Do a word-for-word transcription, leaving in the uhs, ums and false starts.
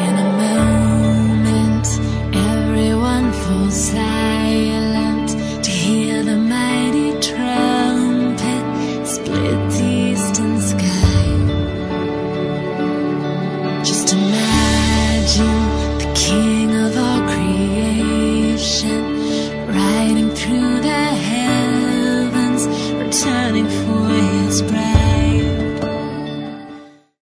In a moment, everyone falls silent to hear the mighty trumpet split the eastern sky. Just imagine the King of all creation riding through the heavens, returning for his bride.